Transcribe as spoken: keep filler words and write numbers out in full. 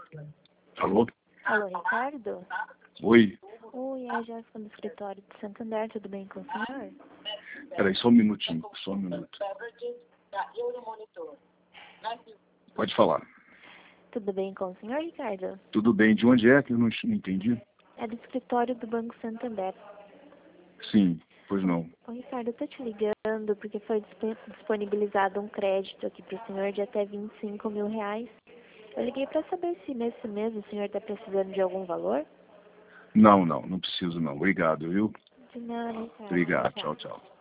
Alô? Alô, Ricardo? Oi? Oi, é a Jéssica do escritório de Santander, tudo bem com o senhor? Peraí, só um minutinho, só um minuto. Pode falar. Tudo bem com o senhor, Ricardo? Tudo bem, de onde é que eu não, não entendi? É do escritório do Banco Santander. Sim, pois não. Ô, Ricardo, eu tô te ligando porque foi disp- disponibilizado um crédito aqui pro senhor de até vinte e cinco mil reais. Eu liguei pra saber se nesse mês o senhor tá precisando de algum valor. Não, não, não preciso não. Obrigado, viu? De nada, Ricardo. Obrigado, Tchau. tchau, tchau.